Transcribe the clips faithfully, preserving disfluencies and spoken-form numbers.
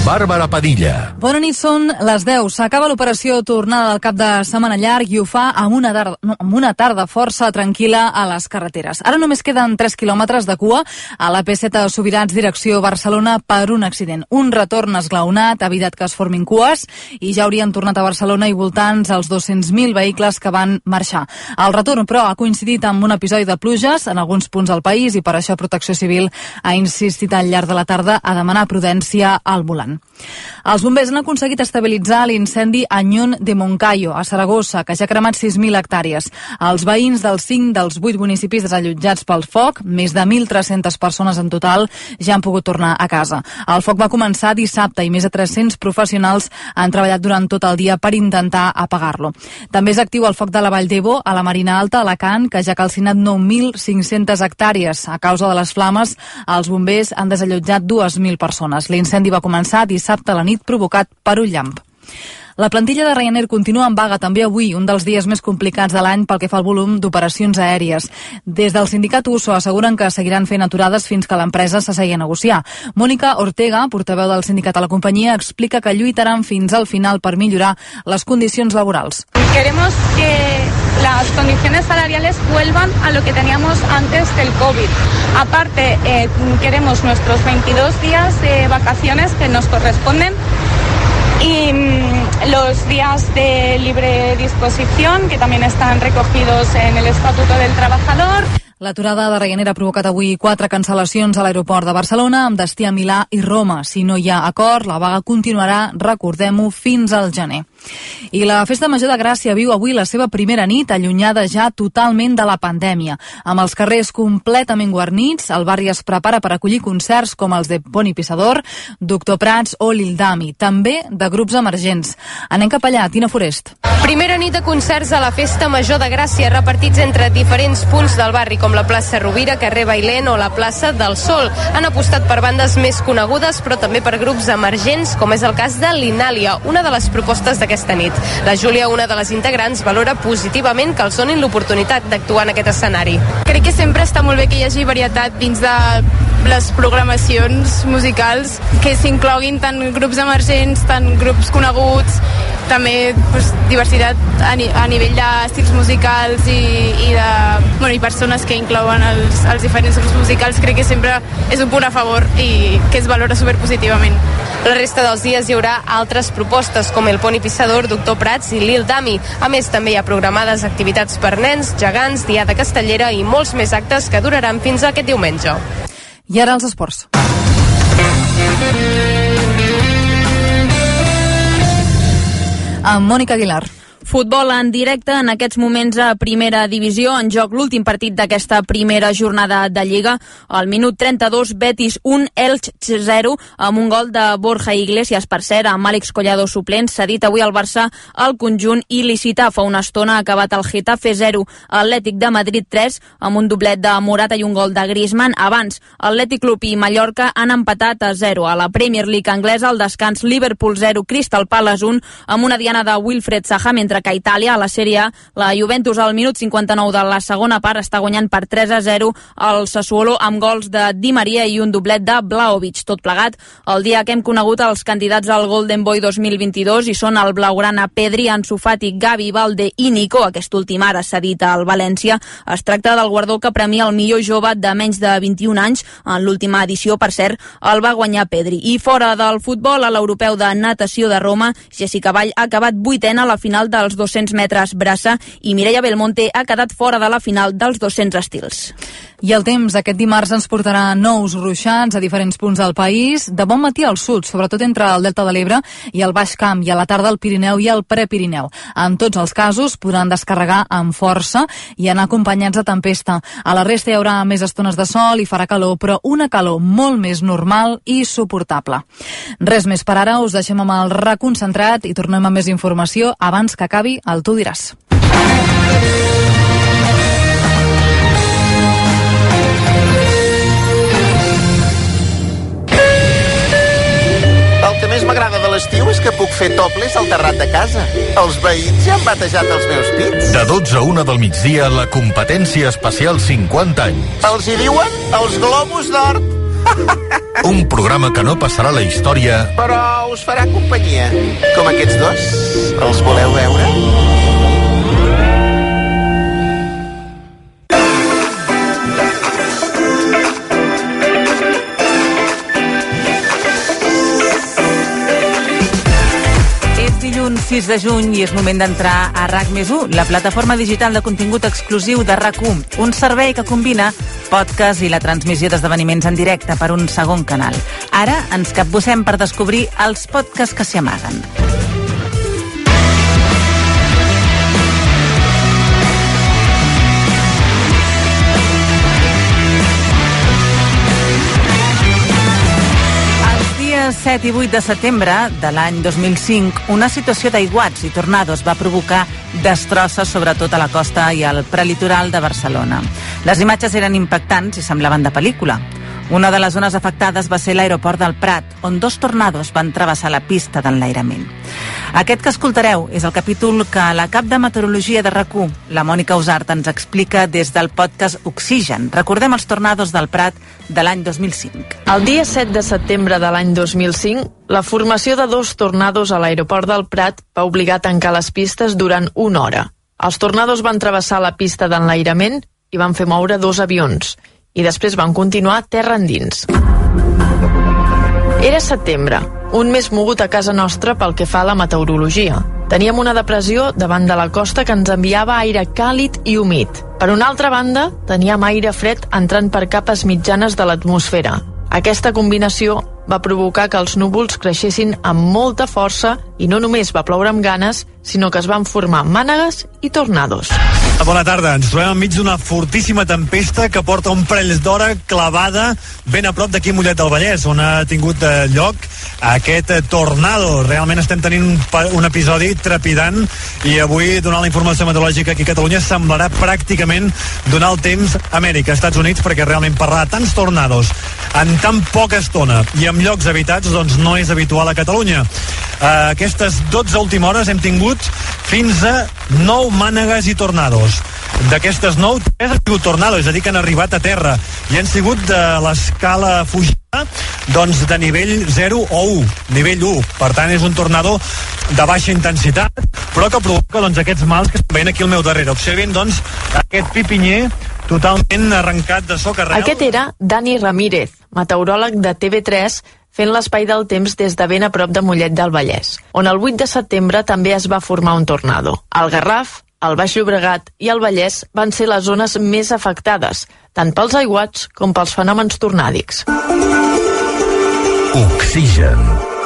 Bàrbara Padilla. Bona nit, són les deu. S'acaba l'operació tornada del cap de setmana llarg i ho fa amb una tarda, no, amb una tarda força tranquil·la a les carreteres. Ara només queden tres quilòmetres de cua a la P set a Subirats, direcció Barcelona, per un accident. Un retorn esglaonat ha evitat que es formin cues i ja haurien tornat a Barcelona i voltants els dos-cents mil vehicles que van marxar. El retorn, però, ha coincidit amb un episodi de pluges en alguns punts del país i per això Protecció Civil ha insistit al llarg de la tarda a demanar prudència al volant. Els bombers han aconseguit estabilitzar l'incendi a Ñón de Moncayo, a Saragossa, que ja ha cremat sis mil hectàrees. Els veïns dels cinc dels vuit municipis desallotjats pel foc, més de mil tres-centes persones en total, ja han pogut tornar a casa. El foc va començar dissabte i més de tres-cents professionals han treballat durant tot el dia per intentar apagar-lo. També és actiu el foc de la Vall d'Ebo, a la Marina Alta, a Alacant, que ja ha calcinat nou mil cinc-centes hectàrees. A causa de les flames, els bombers han desallotjat dues mil persones. L'incendi va començar dissabte a la nit provocat per un llamp. La plantilla de Ryanair continua en vaga també avui, un dels dies més complicats de l'any pel que fa al volum d'operacions aèries. Des del sindicat U S O asseguren que seguiran fent aturades fins que l'empresa s'assegui a negociar. Mònica Ortega, portaveu del sindicat a la companyia, explica que lluitaran fins al final per millorar les condicions laborals. Queremos que las condiciones salariales vuelvan a lo que teníamos antes del COVID. Aparte, eh, queremos nuestros veintidós días de vacaciones que nos corresponden y mmm, los días de libre disposición que también están recogidos en el Estatuto del Trabajador. L'aturada de Ryanair ha provocat avui quatre cancel·lacions a l'aeroport de Barcelona amb destí a Milà i Roma. Si no hi ha acord, la vaga continuarà, recordem-ho, fins al gener. I la Festa Major de Gràcia viu avui la seva primera nit, allunyada ja totalment de la pandèmia. Amb els carrers completament guarnits, el barri es prepara per acollir concerts com els de Poni Pissador, Doctor Prats o Lil Dami, també de grups emergents. Anem cap allà, Tina Forest. Primera nit de concerts a la Festa Major de Gràcia, repartits entre diferents punts del barri, com la plaça Rovira, carrer Bailén o la plaça del Sol. Han apostat per bandes més conegudes, però també per grups emergents, com és el cas de l'Inàlia, una de les propostes d'aquesta nit. La Júlia, una de les integrants, valora positivament que els donin l'oportunitat d'actuar en aquest escenari. Crec que sempre està molt bé que hi hagi varietat dins de les programacions musicals, que s'incloguin tant grups emergents, tant grups coneguts, també pues, diversitat a, ni, a nivell d'estils musicals i, i de bueno, i persones que inclouen els, els diferents grups musicals. Crec que sempre és un punt a favor i que es valora superpositivament. La resta dels dies hi haurà altres propostes com el Poni Pissador, Doctor Prats i Lil Dami. A més, també hi ha programades activitats per nens, gegants, diada castellera i molts més actes que duraran fins a aquest diumenge. I ara els esports. Amb Mònica Aguilar. Futbol en directe, en aquests moments a primera divisió, en joc l'últim partit d'aquesta primera jornada de Lliga. Al minut trenta-dos, Betis un, Elx zero, amb un gol de Borja Iglesias, per cert, amb Àlex Collado suplent, cedit avui al Barça al conjunt il·licità. Fa una estona ha acabat el Getafe zero, Atlètic de Madrid tres, amb un doblet de Morata i un gol de Griezmann. Abans, Atlètic Club i Mallorca han empatat a zero. A la Premier League anglesa, al descans, Liverpool zero, Crystal Palace un, amb una diana de Wilfred Zaha, mentre que a Itàlia, a la Sèrie A, la Juventus al minut cinquanta-nou de la segona part està guanyant per tres a zero el Sassuolo amb gols de Di Maria i un doblet de Vlahovic. Tot plegat, el dia que hem conegut els candidats al Golden Boy dos mil vint-i-dos i són el blaugrana Pedri, Ansu Fati, Gavi, Valde i Nico. Aquest últim ara cedit al València. Es tracta del guardó que premia el millor jove de menys de vint-i-un anys. En l'última edició, per cert, el va guanyar Pedri. I fora del futbol, a l'Europeu de Natació de Roma, Jessica Vall ha acabat vuitena a la final del dels dos-cents metres braça i Mireia Belmonte ha quedat fora de la final dels dos-cents estils. I el temps aquest dimarts ens portarà nous ruixats a diferents punts del país, de bon matí al sud, sobretot entre el Delta de l'Ebre i el Baix Camp, i a la tarda al Pirineu i al Prepirineu. En tots els casos podran descarregar amb força i anar acompanyats de tempesta. A la resta hi haurà més estones de sol i farà calor, però una calor molt més normal i suportable. Res més per ara, us deixem amb el reconcentrat i tornem amb més informació abans que acabi el Tu diràs. El que més m'agrada de l'estiu és que puc fer topless al terrat de casa. Els veïns ja han batejat els meus pits. De dotze a una del migdia, la competència especial cinquanta anys. Els hi diuen els globus d'or. Un programa que no passarà a la història, però us farà companyia. Com aquests dos. Els voleu veure? sis de juny i és moment d'entrar a RAC més u, la plataforma digital de contingut exclusiu de RAC u, un servei que combina podcast i la transmissió d'esdeveniments en directe per un segon canal. Ara ens capbussem per descobrir els podcasts que s'hi amaguen. set i vuit de setembre de l'any dos mil cinc, una situació d'aiguats i tornados va provocar destrosses sobretot a la costa i al prelitoral de Barcelona. Les imatges eren impactants i semblaven de pel·lícula. Una de les zones afectades va ser l'aeroport del Prat, on dos tornados van travessar la pista d'enlairament. Aquest que escoltareu és el capítol que la cap de meteorologia de RAC u, la Mònica Usart, ens explica des del podcast Oxigen. Recordem els tornados del Prat de l'any dos mil cinc. El dia set de setembre de l'any dos mil cinc, la formació de dos tornados a l'aeroport del Prat va obligar a tancar les pistes durant una hora. Els tornados van travessar la pista d'enlairament i van fer moure dos avions, i després van continuar terra endins. Era setembre, un mes mogut a casa nostra pel que fa a la meteorologia. Teníem una depressió davant de la costa que ens enviava aire càlid i humit. Per una altra banda, teníem aire fred entrant per capes mitjanes de l'atmosfera. Aquesta combinació va provocar que els núvols creixessin amb molta força i no només va ploure amb ganes, sinó que es van formar mànegues i tornados. Bona tarda, ens trobem enmig d'una fortíssima tempesta que porta un parell d'hora clavada ben a prop d'aquí Mollet del Vallès, on ha tingut lloc aquest tornado. Realment estem tenint un, un episodi trepidant i avui, donant la informació meteorològica aquí a Catalunya, semblarà pràcticament donar el temps a Amèrica, als Estats Units, perquè realment parlar de tants tornados en tan poca estona i en llocs habitats doncs no és habitual a Catalunya. Uh, aquestes dotze últimes hores hem tingut fins a nou mànegues i tornados. D'aquestes nou, tres han sigut tornados, és a dir, que han arribat a terra i han sigut de l'escala fugida, doncs de nivell zero o u, nivell u. Per tant, és un tornado de baixa intensitat, però que provoca doncs, aquests mals que estan veient aquí al meu darrere. Observin, doncs, aquest pipinyer totalment arrencat de soca real. Aquest era Dani Ramírez, meteoròleg de T V tres, fent l'espai del temps des de ben a prop de Mollet del Vallès, on el vuit de setembre també es va formar un tornado. El Garraf, el Baix Llobregat i el Vallès van ser les zones més afectades, tant pels aiguats com pels fenòmens tornàdics. Oxigen.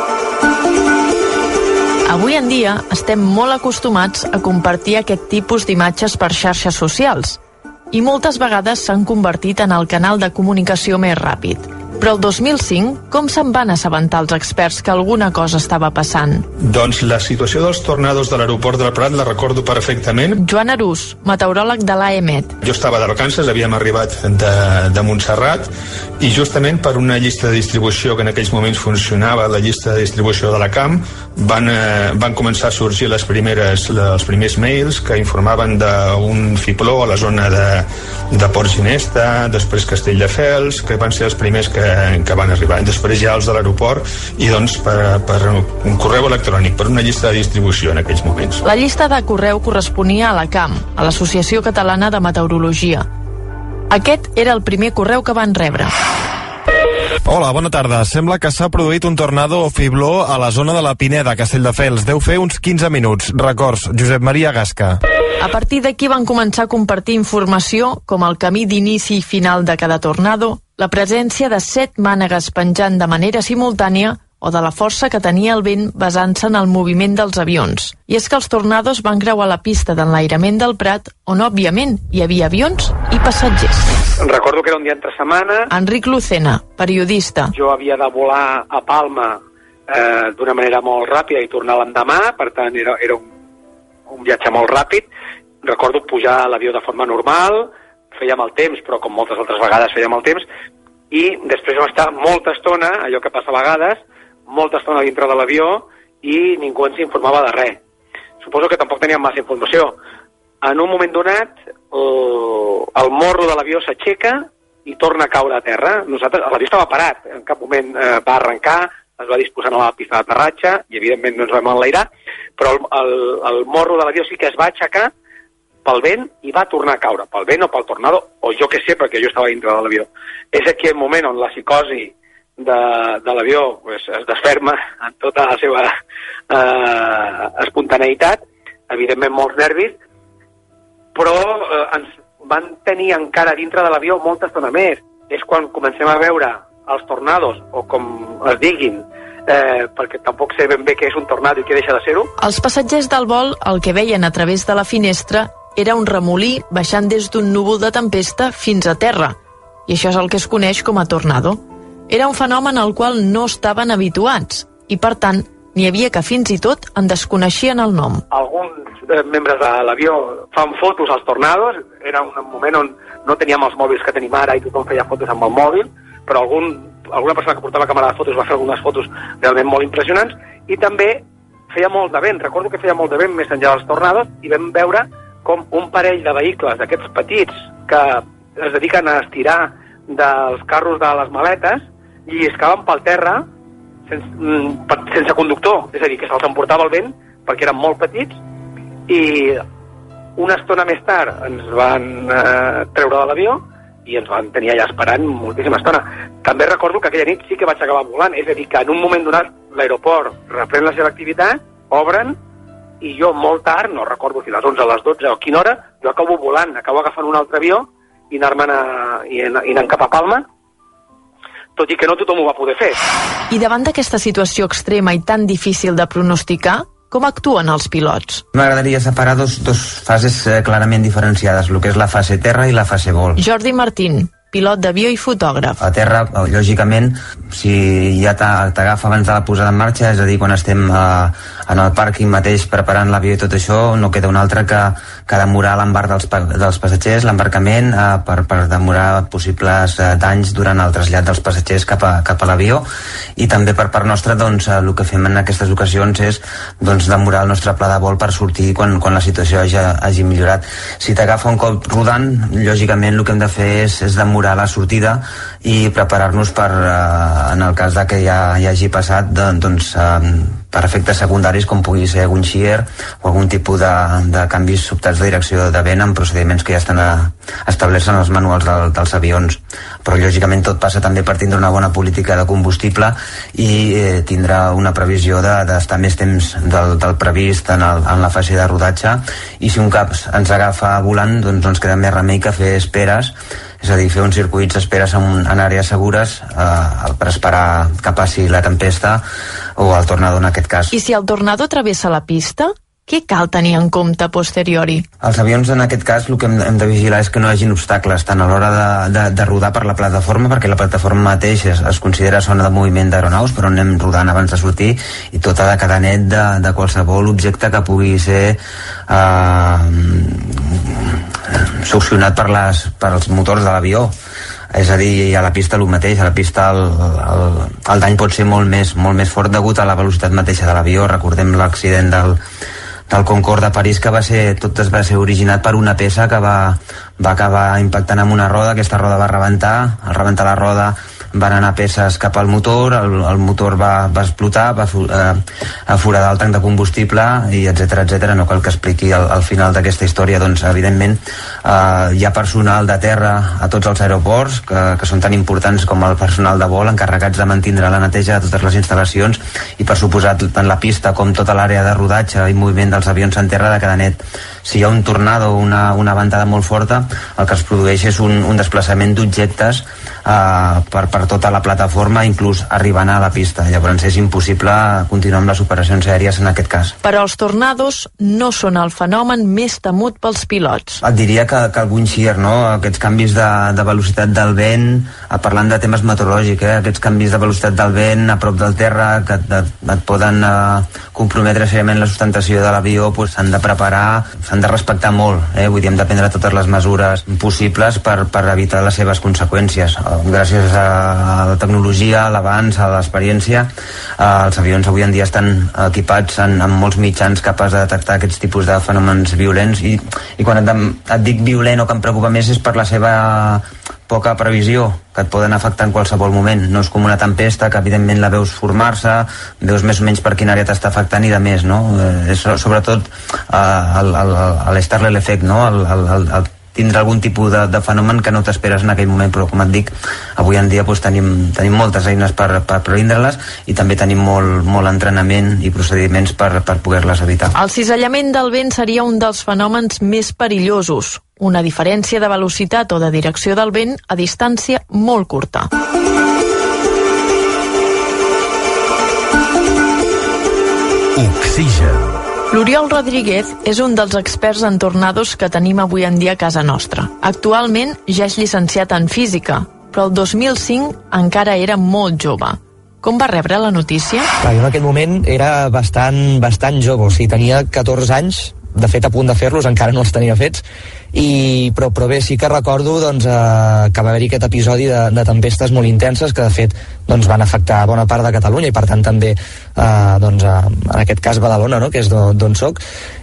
Avui en dia estem molt acostumats a compartir aquest tipus d'imatges per xarxes socials i moltes vegades s'han convertit en el canal de comunicació més ràpid. Però el dos mil cinc, com se'n van assabentar els experts que alguna cosa estava passant? Doncs la situació dels tornados de l'aeroport del Prat la recordo perfectament. Joan Arús, meteoròleg de l'A E M E T. Jo estava d'Arkansas, havíem arribat de, de Montserrat, i justament per una llista de distribució que en aquells moments funcionava, la llista de distribució de la C A M, van, eh, van començar a sorgir les primeres, els primers mails que informaven d'un fibló a la zona de, de Port Ginesta, després Castelldefels, que van ser els primers que que van arribar. Després ja els de l'aeroport i doncs per, per un correu electrònic, per una llista de distribució en aquells moments. La llista de correu corresponia a la C A M, a l'Associació Catalana de Meteorologia. Aquest era el primer correu que van rebre. Hola, bona tarda. Sembla que s'ha produït un tornado o fibló a la zona de la Pineda, Castelldefels. Deu fer uns quinze minuts. Records, Josep Maria Gasca. A partir d'aquí van començar a compartir informació com el camí d'inici i final de cada tornado, la presència de set mànegues penjant de manera simultània o de la força que tenia el vent basant-se en el moviment dels avions. I és que els tornados van creuar la pista d'enlairament del Prat, on òbviament hi havia avions i passatgers. Recordo que era un dia entre setmana. Enric Lucena, periodista. Jo havia de volar a Palma eh, d'una manera molt ràpida i tornar l'endemà, per tant era, era un, un viatge molt ràpid. Recordo pujar a l'avió de forma normal, fèiem el temps, però com moltes altres vegades fèiem el temps, i després vam estar molta estona, allò que passa a vegades, molta estona dintre de l'avió i ningú ens informava de res. Suposo que tampoc teníem massa informació. En un moment donat, el, el morro de l'avió s'aixeca i torna a caure a terra. Nosaltres, l'avió estava parat, en cap moment eh, va arrencar, es va disposar a la pista d'aterratge i evidentment no ens vam enlairar, però el, el, el morro de l'avió sí que es va aixecar pel vent i va tornar a caure, pel vent o pel tornado, o jo què sé, perquè jo estava dintre de l'avió. És aquí el moment on la psicosi de, de l'avió pues, es desferma en tota la seva eh, espontaneïtat, evidentment molts nervis, però eh, ens van tenir encara dintre de l'avió molta estona més. És quan comencem a veure els tornados, o com es diguin, eh, perquè tampoc sé ben bé què és un tornado i què deixa de ser-ho. Els passatgers del vol el que veien a través de la finestra era un remolí baixant des d'un núvol de tempesta fins a terra, i això és el que es coneix com a tornado. Era un fenomen al qual no estaven habituats, i per tant, n'hi havia que fins i tot en desconeixien el nom. Alguns eh, membres de l'avió fan fotos als tornados, era un moment on no teníem els mòbils que tenim ara i tothom feia fotos amb el mòbil, però algun, alguna persona que portava càmera de fotos va fer algunes fotos realment molt impressionants, i també feia molt de vent. Recordo que feia molt de vent més enllà dels tornados, i vam veure com un parell de vehicles d'aquests petits que es dediquen a estirar dels carros de les maletes i escaven pel terra sense, sense conductor, és a dir, que se'ls emportava el vent perquè eren molt petits, i una estona més tard ens van eh, treure de l'avió i ens van tenir allà esperant moltíssima estona. També recordo que aquella nit sí que vaig acabar volant, és a dir, que en un moment donat l'aeroport reprèn la seva activitat, obren, i jo molt tard, no recordo si a les onze, a les dotze o a quina hora, jo acabo volant, acabo agafant un altre avió i anar-me'n i anant cap a Palma, tot i que no tothom ho va poder fer. I davant d'aquesta situació extrema i tan difícil de pronosticar, com actuen els pilots? M'agradaria separar dos, dos fases eh, clarament diferenciades, el que és la fase terra i la fase vol. Jordi Martín, pilot d'avió i fotògraf. A terra, lògicament, si ja t'agafa abans de la posada en marxa, és a dir, quan estem eh, en el pàrquing mateix preparant l'avió i tot això, no queda un altre que, que demorar l'embarc dels, dels passatgers, l'embarcament, eh, per, per demorar possibles eh, danys durant el trasllat dels passatgers cap a, cap a l'avió, i també per part nostra, doncs, eh, el que fem en aquestes ocasions és doncs, demorar el nostre pla de vol per sortir quan, quan la situació hagi, hagi millorat. Si t'agafa un cop rodant, lògicament el que hem de fer és, és demorar la sortida i preparar-nos per, eh, en el cas de que ja, ja hagi passat, doncs, eh, per efectes secundaris com pugui ser algun shear o algun tipus de, de canvis sobtats de direcció de vent amb procediments que ja estan a, establerts en els manuals del, dels avions. Però lògicament tot passa també per tindre una bona política de combustible i eh, tindrà una previsió d'estar de, més temps del, del previst en, el, en la fase de rodatge, i si un cap ens agafa volant, doncs no ens queda més remei que fer esperes, és a dir, fer uns circuits d'esperes en, en àrees segures eh, per esperar que passi la tempesta o el tornado en aquest cas. I si el tornado travessa la pista, què cal tenir en compte a posteriori? Els avions, en aquest cas, el que hem, hem de vigilar és que no hi hagin obstacles, tant a l'hora de, de, de rodar per la plataforma, perquè la plataforma mateix es, es considera zona de moviment d'aeronaus, però anem rodant abans de sortir, i tot ha de quedar net de, de qualsevol objecte que pugui ser eh, succionat per, les, per els motors de l'avió. És a dir, a la pista el mateix, a la pista el, el, el dany pot ser molt més, molt més fort degut a la velocitat mateixa de l'avió. Recordem l'accident del, del Concorde de París, que va ser, tot es va ser originat per una peça que va, va acabar impactant amb una roda. Aquesta roda va rebentar, al rebentar la roda van anar peces cap al motor, el, el motor va, va explotar, va eh, aforadar el tanc de combustible, i etcètera, etcètera. No cal que expliqui al, al final d'aquesta història. Doncs, evidentment, eh, hi ha personal de terra a tots els aeroports, que, que són tan importants com el personal de vol, encarregats de mantindre la neteja de totes les instal·lacions, i per suposat, tant la pista com tota l'àrea de rodatge i moviment dels avions en terra ha de quedar net. Si hi ha un tornado o una, una ventada molt forta, el que es produeix és un, un desplaçament d'objectes eh, per, per tota la plataforma, inclús arribant a la pista. Llavors és impossible continuar amb les operacions aèries en aquest cas. Però els tornados no són el fenomen més temut pels pilots. Et diria que, que algun shear, no? Aquests canvis de, de velocitat del vent, eh, parlant de temes meteorològics, eh? Aquests canvis de velocitat del vent a prop del terra que et, et, et poden eh, comprometre seriament la sustentació de l'avió, pues, s'han de preparar, s'han de respectar molt, eh? Vull dir, hem de prendre totes les mesures possibles per, per evitar les seves conseqüències. Gràcies a a la tecnologia, a l'avanç, a l'experiència, eh, els avions avui en dia estan equipats en, amb molts mitjans capaços de detectar aquests tipus de fenòmens violents, i, i quan et, et dic violent o que em preocupa més és per la seva poca previsió, que et poden afectar en qualsevol moment. No és com una tempesta, que evidentment la veus formar-se, veus més o menys per quina àrea t'està afectant i de més, no? Eh, és sobretot eh, l'Starley Effect, no? El, el, el, el tindre algun tipus de, de fenomen que no t'esperes en aquell moment, però com et dic, avui en dia doncs, tenim, tenim moltes eines per, per previndre-les i també tenim molt, molt entrenament i procediments per, per poder-les evitar. El cisallament del vent seria un dels fenòmens més perillosos, una diferència de velocitat o de direcció del vent a distància molt curta. Oxigen. L'Oriol Rodríguez és un dels experts en tornados que tenim avui en dia a casa nostra. Actualment ja és llicenciat en física, però el dos mil cinc encara era molt jove. Com va rebre la notícia? Clar, jo en aquell moment era bastant, bastant jove, o sigui, tenia catorze anys, de fet a punt de fer-los, encara no els tenia fets, i, però, però bé, sí que recordo doncs, eh, que va haver-hi aquest episodi de, de tempestes molt intenses que de fet doncs, van afectar bona part de Catalunya i per tant també eh, doncs, eh, en aquest cas Badalona, no? Que és d'on soc,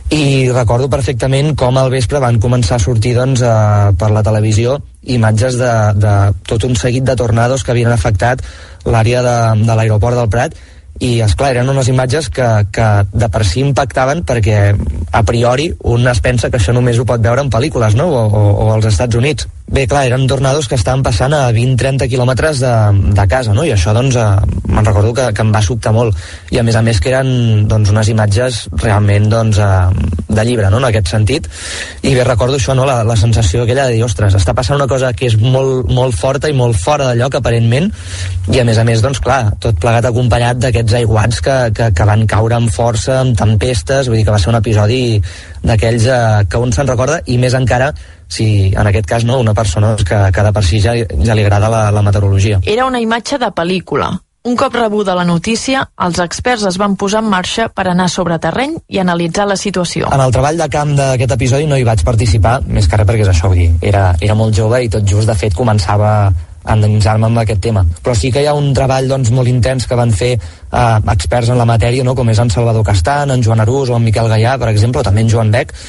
i recordo perfectament com al vespre van començar a sortir doncs, eh, per la televisió imatges de, de tot un seguit de tornados que havien afectat l'àrea de, de l'aeroport del Prat. I, esclar, eren unes imatges que, que de per si impactaven perquè, a priori, un es pensa que això només ho pot veure en pel·lícules, no? O, o, o als Estats Units. Bé, clar, eren tornados que estaven passant a vint a trenta quilòmetres de, de casa, no? I això, doncs, eh, me'n recordo que, que em va sobtar molt. I, a més a més, que eren, doncs, unes imatges realment, doncs, eh, de llibre, no?, en aquest sentit. I bé, recordo això, no?, la, la sensació aquella de dir, ostres, està passant una cosa que és molt, molt forta i molt fora de lloc, aparentment, i, a més a més, doncs, clar, tot plegat acompanyat d'aquests aiguats que, que, que van caure amb força, amb tempestes, vull dir que va ser un episodi d'aquells eh, que un se'n recorda, i més encara si en aquest cas no, una persona que, que de per si ja, ja li agrada la, la meteorologia. Era una imatge de pel·lícula. Un cop rebuda la notícia, els experts es van posar en marxa per anar sobre terreny i analitzar la situació. En el treball de camp d'aquest episodi no hi vaig participar, més que res perquè és això, vull dir, era, era molt jove i tot just, de fet, començava a endinsar-me amb aquest tema. Però sí que hi ha un treball doncs, molt intens que van fer eh, experts en la matèria, no? Com és en Salvador Castan, en Joan Arús o en Miquel Gaià, per exemple, o també en Joan Bec,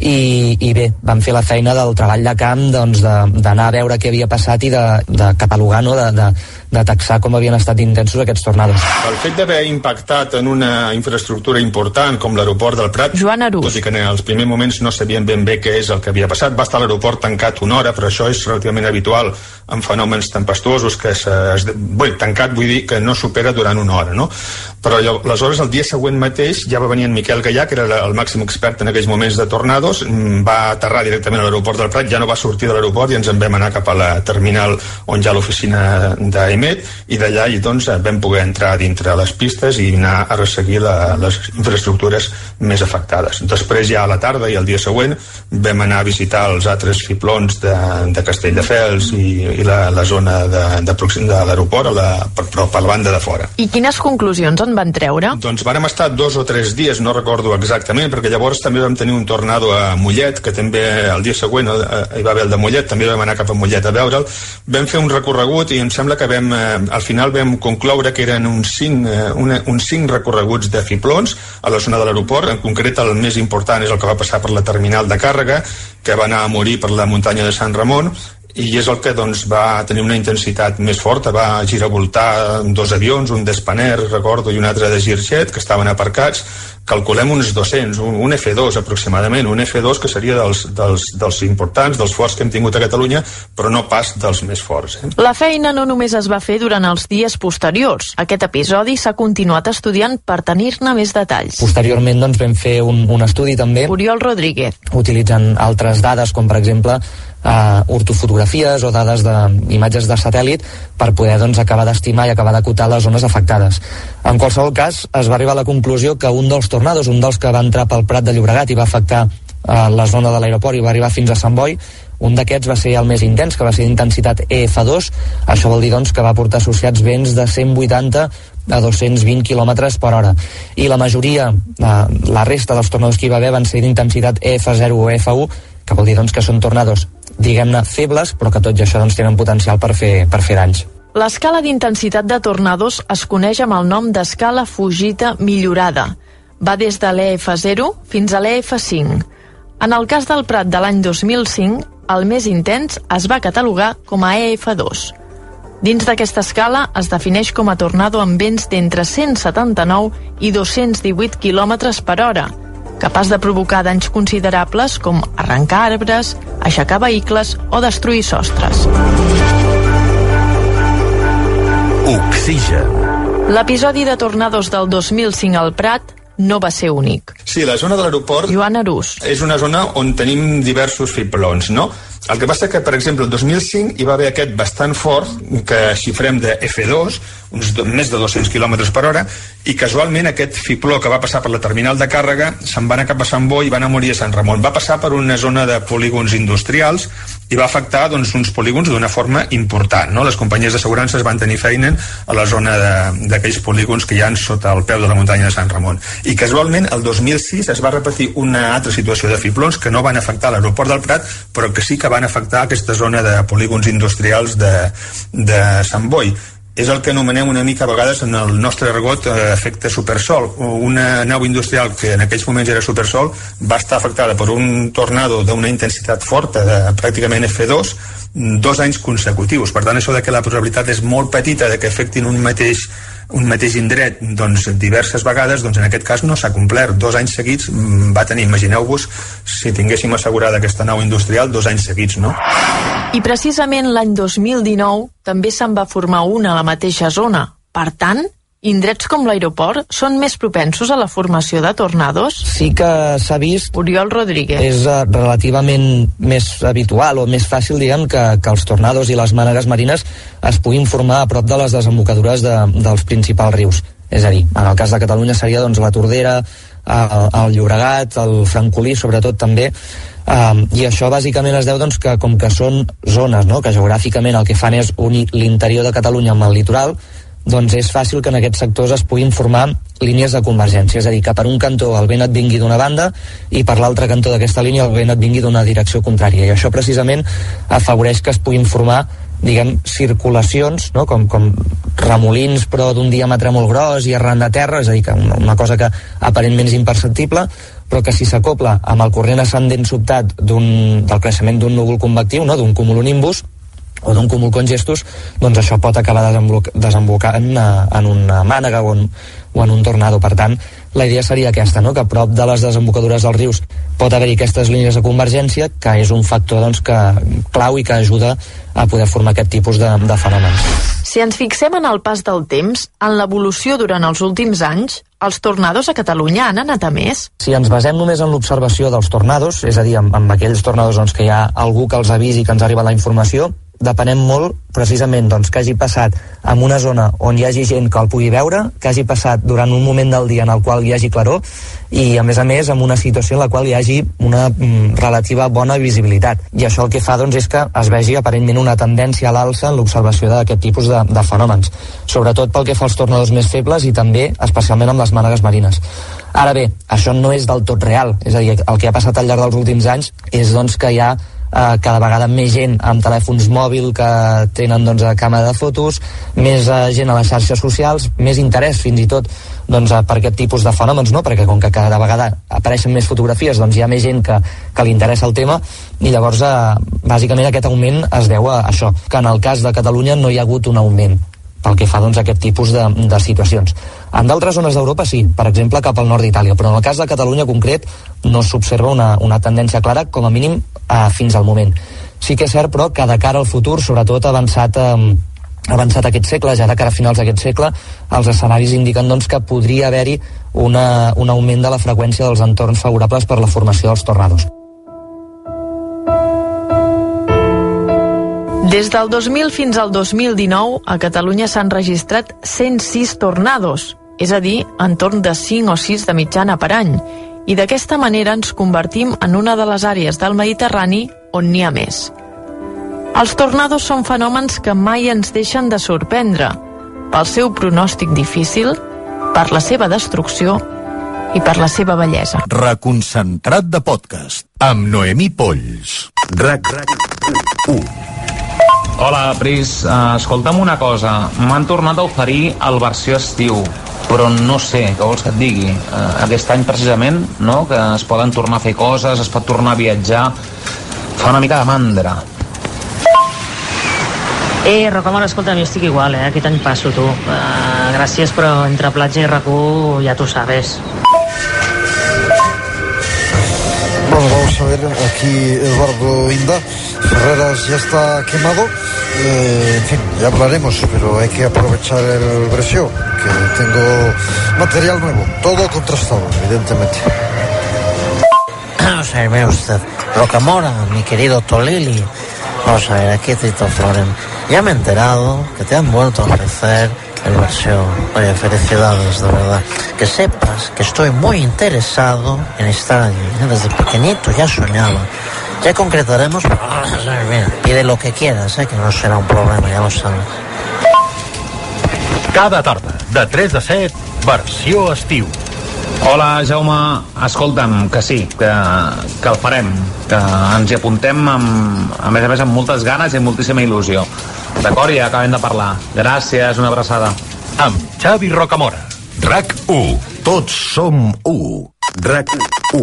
I, i bé, vam fer la feina del treball de camp, doncs, d'anar a veure què havia passat i de, de catalogar, no? de, de, de taxar com havien estat intensos aquests tornados. El fet d'haver impactat en una infraestructura important com l'aeroport del Prat, Joan Arús, tot i que en els primers moments no sabien ben bé què és el que havia passat, va estar l'aeroport tancat una hora, però això és relativament habitual en fenòmens tempestuosos, que és, bé, tancat vull dir que no supera durant una hora, no? Però aleshores el dia següent mateix ja va venir en Miquel Gaià, que era el màxim expert en aquells moments de tornados, va aterrar directament a l'aeroport del Prat, ja no va sortir de l'aeroport i ens en vam anar cap a la terminal on hi ha l'oficina d'Emet, i d'allà i, doncs, vam poder entrar dintre les pistes i anar a resseguir la, les infraestructures més afectades. Després ja a la tarda i el dia següent vam anar a visitar els altres fiblons de, de Castelldefels i, i la, la zona de, de, de l'aeroport, però per la banda de fora. I quines conclusions en van treure? Doncs vàrem estar dos o tres dies, no recordo exactament, perquè llavors també vam tenir un tornado a Mollet, que també el dia següent hi va haver el de Mollet, també vam anar cap a Mollet a veure'l. Vam fer un recorregut i em sembla que vam, al final vam concloure que eren uns cinc, una, uns cinc recorreguts de fiblons a la zona de l'aeroport. En concret, el més important és el que va passar per la terminal de càrrega, que va anar a morir per la muntanya de Sant Ramon, i és el que, doncs, va tenir una intensitat més forta, va giravoltar dos avions, un d'Spanair, recordo, i un altre de Girjet, que estaven aparcats, calculem uns dos-cents, un, un F dos aproximadament, un F dos que seria dels, dels, dels importants, dels forts que hem tingut a Catalunya, però no pas dels més forts. Eh? La feina no només es va fer durant els dies posteriors. Aquest episodi s'ha continuat estudiant per tenir-ne més detalls. Posteriorment, doncs, vam fer un, un estudi també, Oriol Rodríguez, utilitzant altres dades, com per exemple Uh, ortofotografies o dades d'imatges de, de satèl·lit per poder, doncs, acabar d'estimar i acabar d'acotar les zones afectades. En qualsevol cas, es va arribar a la conclusió que un dels tornados, un dels que va entrar pel Prat de Llobregat i va afectar uh, la zona de l'aeroport i va arribar fins a Sant Boi, un d'aquests va ser el més intens, que va ser d'intensitat E F dos. Això vol dir, doncs, que va portar associats vents de cent vuitanta a dos-cents vint quilòmetres per hora. I la majoria, uh, la resta dels tornados que hi va haver van ser d'intensitat E F zero o E F u, que vol dir, doncs, que són tornados, diguem-ne, febles, però que tot i això, doncs, tenen potencial per fer, per fer danys. L'escala d'intensitat de tornados es coneix amb el nom d'escala Fujita millorada. Va des de l'E F zero fins a l'E F cinc. En el cas del Prat de l'any dos mil cinc, el més intens es va catalogar com a E F dos. Dins d'aquesta escala es defineix com a tornado amb vents d'entre cent setanta-nou i dos-cents divuit quilòmetres per hora, capaç de provocar danys considerables com arrencar arbres, aixecar vehicles o destruir sostres. Oxigen. L'episodi de tornados del dos mil cinc al Prat no va ser únic. Sí, la zona de l'aeroport Joan Arús. És una zona on tenim diversos fiblons, no? El que passa que, per exemple, el dos mil cinc hi va haver aquest bastant fort, que xifrem de F dos, uns do, més de dos-cents quilòmetres per hora, i casualment aquest fibló que va passar per la terminal de càrrega se'n va anar cap a Sant Boi i va anar a morir a Sant Ramon. Va passar per una zona de polígons industrials i va afectar doncs, uns polígons d'una forma important, no? Les companyies d'assegurances van tenir feina a la zona d'aquells polígons que hi ha sota el peu de la muntanya de Sant Ramon. I casualment el dos mil sis es va repetir una altra situació de fiblons que no van afectar l'aeroport del Prat, però que sí que van afectar aquesta zona de polígons industrials de, de Sant Boi. És el que anomenem una mica a vegades en el nostre argot eh, efecte supersol. Una nau industrial que en aquells moments era supersol va estar afectada per un tornado d'una intensitat forta de pràcticament F dos dos anys consecutius. Per tant, això de que la probabilitat és molt petita de que afectin un mateix un mateix indret doncs, diverses vegades, doncs en aquest cas no s'ha complert. Dos anys seguits va tenir, imagineu-vos, si tinguéssim assegurada aquesta nau industrial, dos anys seguits, no? I precisament l'any dos mil dinou també se'n va formar una a la mateixa zona. Per tant, indrets com l'aeroport són més propensos a la formació de tornados? Sí que s'ha vist... Oriol Rodríguez. És uh, relativament més habitual o més fàcil, diguem, que, que els tornados i les mànegues marines es puguin formar a prop de les desembocadures de, dels principals rius. És a dir, en el cas de Catalunya seria doncs, la Tordera, el, el Llobregat, el Francolí, sobretot també, Um, i això bàsicament es deu doncs, que com que són zones, no?, que geogràficament el que fan és unir l'interior de Catalunya amb el litoral, doncs és fàcil que en aquests sectors es puguin formar línies de convergència, és a dir, que per un cantó el vent et vingui d'una banda i per l'altre cantó d'aquesta línia el vent et vingui d'una direcció contrària, i això precisament afavoreix que es puguin formar, diguem, circulacions, no?, com, com remolins però d'un diàmetre molt gros i arran de terra, és a dir, que una, una cosa que aparentment és imperceptible, però que si s'acopla amb el corrent ascendent sobtat d'un, del creixement d'un núvol convectiu, no?, d'un cumulonimbus o d'un cúmul congestus, doncs això pot acabar desembocant en una mànega o en, o en un tornado. Per tant, la idea seria aquesta, no?, que a prop de les desembocadures dels rius pot haver-hi aquestes línies de convergència, que és un factor doncs, que, clau i que ajuda a poder formar aquest tipus de, de fenòmens. Si ens fixem en el pas del temps, en l'evolució durant els últims anys, els tornados a Catalunya han anat a més? Si ens basem només en l'observació dels tornados, és a dir, amb, amb aquells tornados doncs, que hi ha algú que els avisi, que ens arriba la informació, depenem molt precisament doncs, que hagi passat en una zona on hi hagi gent que el pugui veure, que hagi passat durant un moment del dia en el qual hi hagi claror i a més a més en una situació en la qual hi hagi una mm, relativa bona visibilitat, i això el que fa doncs, és que es vegi aparentment una tendència a l'alça en l'observació d'aquest tipus de, de fenòmens, sobretot pel que fa als tornados més febles i també especialment amb les mànegues marines. Ara bé, això no és del tot real, és a dir, el que ha passat al llarg dels últims anys és doncs, que hi ha Uh, cada vegada més gent amb telèfons mòbil que tenen doncs, càmera de fotos, més uh, gent a les xarxes socials, més interès fins i tot doncs, uh, per aquest tipus de fenòmens, no? Perquè com que cada vegada apareixen més fotografies, doncs hi ha més gent que, que li interessa el tema, i llavors uh, bàsicament aquest augment es deu a això, que en el cas de Catalunya no hi ha hagut un augment pel que fa doncs, a aquest tipus de, de situacions. En d'altres zones d'Europa sí, per exemple cap al nord d'Itàlia, però en el cas de Catalunya concret no s'observa una, una tendència clara, com a mínim eh, fins al moment. Sí que és cert, però, que de cara al futur, sobretot avançat, eh, avançat aquest segle, ja de cara a finals d'aquest segle, els escenaris indiquen doncs, que podria haver-hi una, un augment de la freqüència dels entorns favorables per la formació dels tornados. Des del dos mil fins al dos mil dinou, a Catalunya s'han registrat cent sis tornados, és a dir, entorn de cinc o sis de mitjana per any, i d'aquesta manera ens convertim en una de les àrees del Mediterrani on n'hi ha més. Els tornados són fenòmens que mai ens deixen de sorprendre, pel seu pronòstic difícil, per la seva destrucció i per la seva bellesa. Reconcentrat de podcast amb Noemí Polls. RAC u. Hola, Pris. Uh, escolta'm una cosa. M'han tornat a oferir el versió estiu, però no sé, què vols que et digui? Uh, aquest any precisament, no?, que es poden tornar a fer coses, es pot tornar a viatjar. fa una mica de mandra. Eh, Rocamora, escolta, jo estic igual, eh? Aquest any passo, tu. Uh, gràcies, però entre platja i R Q ja tu sabes. Bueno, vamos a ver, aquí Eduardo Inda. Ferreras ya está quemado. Eh, en fin, ya hablaremos, pero hay que aprovechar el Brescio, que tengo material nuevo, todo contrastado, evidentemente. Vamos a ver, ve usted, Rocamora, mi querido Tolili. Vamos a ver, aquí Tito Floren. Ya me he enterado que te han vuelto a ofrecer el Brescio. Oye, felicidades, de verdad. Que sepas que estoy muy interesado en estar allí. Desde pequeñito ya soñaba. Ya concretaremos, pero mira, pide lo que quieras, eh, que no serà un problema, ja lo sabes. Cada tarda, de tres a set, versió estiu. Hola, Jaume. Escolta'm, que sí, que, que el farem, que ens hi apuntem amb, a més a més amb moltes ganes i amb moltíssima il·lusió. D'acord? Ja acabem de parlar. Gràcies, una abraçada. Amb Xavi Rocamora. RAC u. Tots som u. RAC u.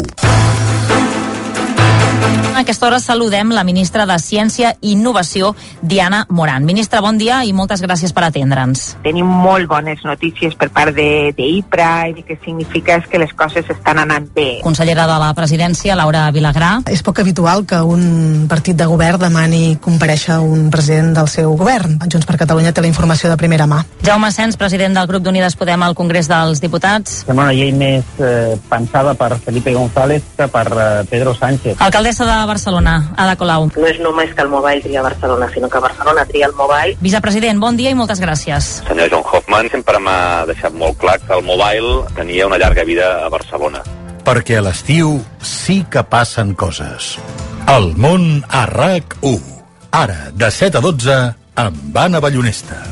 A aquesta hora saludem la ministra de Ciència i Innovació, Diana Morant. Ministra, bon dia i moltes gràcies per atendre'ns. Tenim molt bones notícies per part de, de I P R A i el que significa és que les coses estan anant bé. Consellera de la Presidència, Laura Vilagrà. És poc habitual que un partit de govern demani comparèixer un president del seu govern. Junts per Catalunya té la informació de primera mà. Jaume Sens, president del grup d'Unides Podem al Congrés dels Diputats. Sembla una llei més eh, pensada per Felipe González que per eh, Pedro Sánchez. Alcaldessa de Barcelona, Ada Colau. No és només que el Mobile tria Barcelona, sinó que Barcelona tria el Mobile. Vicepresident, bon dia i moltes gràcies. Senyor John Hoffman sempre m'ha deixat molt clar que el Mobile tenia una llarga vida a Barcelona. Perquè a l'estiu sí que passen coses. El món a RAC u. Ara, de set a dotze, amb Anna Ballonesta.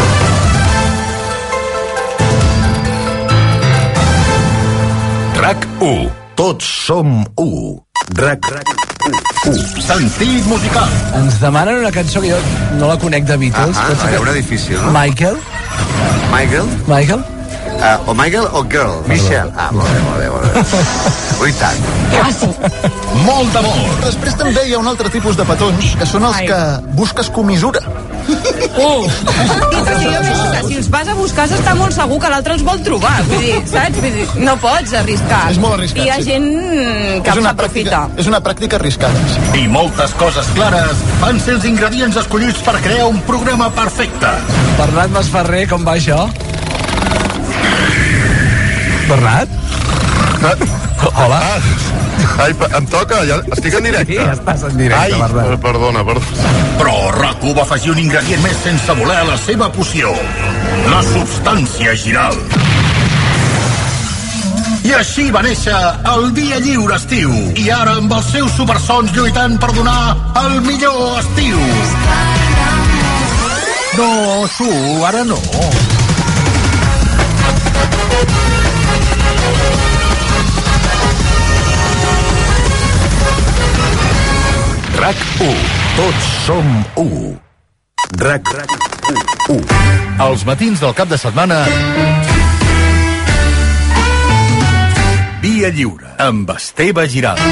RAC u. Tots som u. RAC u. Sentit musical. Ens demanen una cançó que jo no la conec de Beatles. Ah, ah, a veure, difícil, no? Michael? Michael? Michael? Uh, o Michael o Girl? Michelle. Ah, molt bé, molt bé, molt bé. Ui, tant. Quasi. Molt d'amor. Després també hi ha un altre tipus de petons, que són els Ai. que busques comissura. Uh! I perquè jo penso que si els vas a buscar s'està molt segur que l'altre els vol trobar. Vull dir, saps? Vull dir, no pots arriscar. És molt arriscat, I hi ha sí. gent que s'aprofita. És una pràctica arriscada. Sí. I moltes coses clares van ser els ingredients escollits per crear un programa perfecte. Bernat Masferrer, com va això? Bernat? Hola. Ai, em toca, ja estic en directe. Sí, estàs en directe, Ai, Bernat. perdona, perdona. Però RAC u va afegir un ingredient més sense voler a la seva poció. La substància giral. I així va néixer el Dia Lliure Estiu. I ara amb els seus supersons lluitant per donar el millor estiu. No, Su, ara no. RAC u. Tots som u. RAC u. Els matins del cap de setmana... Via Lliure, amb Esteve Giral.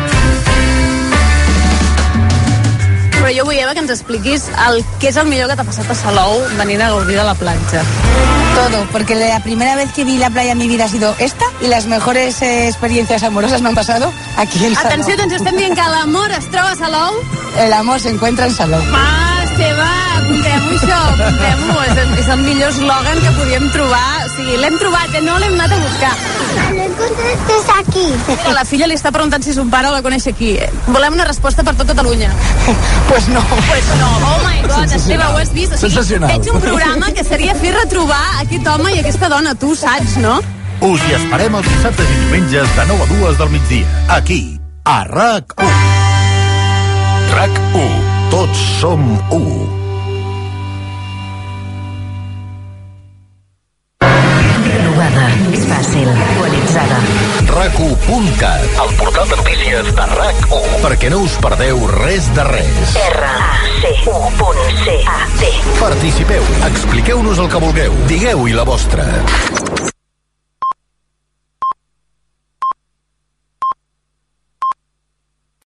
Però jo vull, Eva, que ens expliquis el què és el millor que t'ha passat a Salou venint a gaudir de la platja. Todo, porque la primera vez que vi la playa en mi vida ha sido esta y las mejores eh, experiencias amorosas me han pasado aquí en Salou. Atenció, que ens estem dient que l'amor es troba a Salou. El amor se encuentra en Salou. Va, Esteve, apuntem-ho això, apuntem-ho. És, el- és el millor eslògan que podíem trobar. O sigui, l'hem trobat, eh? No l'hem anat a buscar. Lo encontraste aquí. La filla li està preguntant si son pare la coneix aquí. Volem una resposta per tot Catalunya. Pues no. Pues no. Oh my God, Esteve, ho has vist? O sigui, Sensacional. veig un programa que seria fer retrobar aquest home i aquesta dona. Tu saps, no? Us hi esperem els dissabtes i diumenges de nou a dues del migdia. Aquí, a RAC u. RAC u. Tots som u. Renovada, més fàcil, actualitzada. RAC u punt cat, el portal de notícies de RAC u. Perquè no us perdeu res de res. R A C U punt C A T. Participeu, expliqueu-nos el que vulgueu, digueu-hi la vostra.